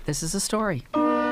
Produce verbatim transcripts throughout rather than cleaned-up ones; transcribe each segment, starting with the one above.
This is a story.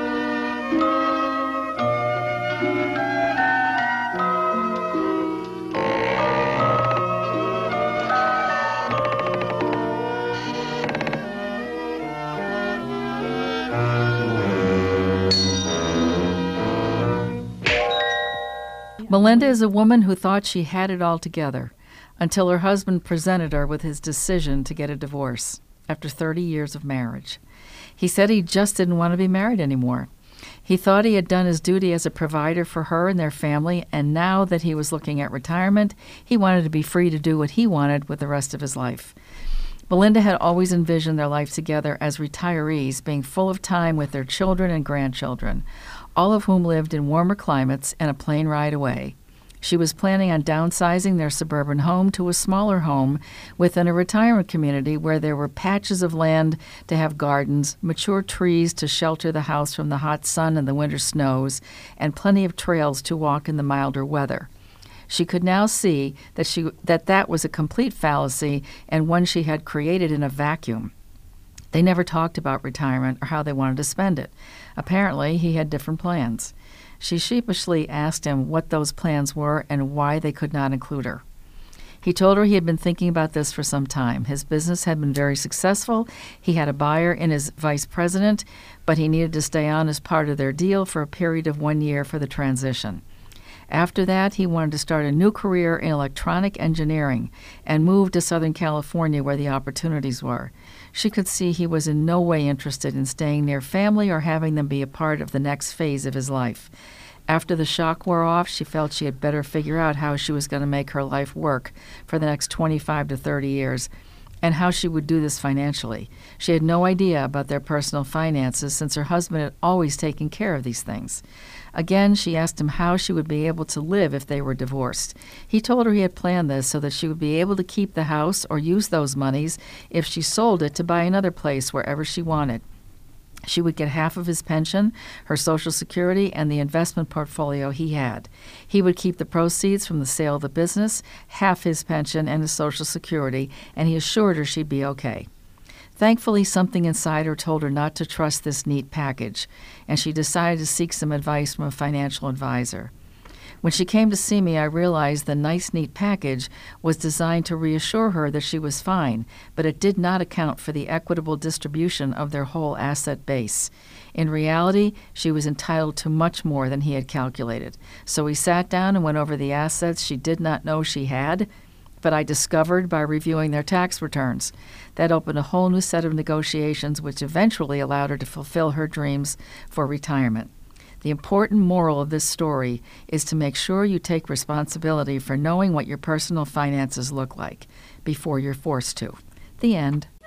Melinda is a woman who thought she had it all together until her husband presented her with his decision to get a divorce after thirty years of marriage. He said he just didn't want to be married anymore. He thought he had done his duty as a provider for her and their family, and now that he was looking at retirement, he wanted to be free to do what he wanted with the rest of his life. Melinda had always envisioned their life together as retirees, being full of time with their children and grandchildren, all of whom lived in warmer climates and a plane ride away. She was planning on downsizing their suburban home to a smaller home within a retirement community where there were patches of land to have gardens, mature trees to shelter the house from the hot sun and the winter snows, and plenty of trails to walk in the milder weather. She could now see that she that that was a complete fallacy and one she had created in a vacuum. They never talked about retirement or how they wanted to spend it. Apparently, he had different plans. She sheepishly asked him what those plans were and why they could not include her. He told her he had been thinking about this for some time. His business had been very successful. He had a buyer in his vice president, but he needed to stay on as part of their deal for a period of one year for the transition. After that, he wanted to start a new career in electronic engineering and move to Southern California where the opportunities were. She could see he was in no way interested in staying near family or having them be a part of the next phase of his life. After the shock wore off, she felt she had better figure out how she was going to make her life work for the next twenty-five to thirty years and how she would do this financially. She had no idea about their personal finances since her husband had always taken care of these things. Again, she asked him how she would be able to live if they were divorced. He told her he had planned this so that she would be able to keep the house or use those monies if she sold it to buy another place wherever she wanted. She would get half of his pension, her Social Security, and the investment portfolio he had. He would keep the proceeds from the sale of the business, half his pension, and his Social Security, and he assured her she'd be okay. Thankfully, something inside her told her not to trust this neat package, and she decided to seek some advice from a financial advisor. When she came to see me, I realized the nice, neat package was designed to reassure her that she was fine, but it did not account for the equitable distribution of their whole asset base. In reality, she was entitled to much more than he had calculated. So we sat down and went over the assets she did not know she had, but I discovered by reviewing their tax returns. That opened a whole new set of negotiations, which eventually allowed her to fulfill her dreams for retirement. The important moral of this story is to make sure you take responsibility for knowing what your personal finances look like before you're forced to. The end.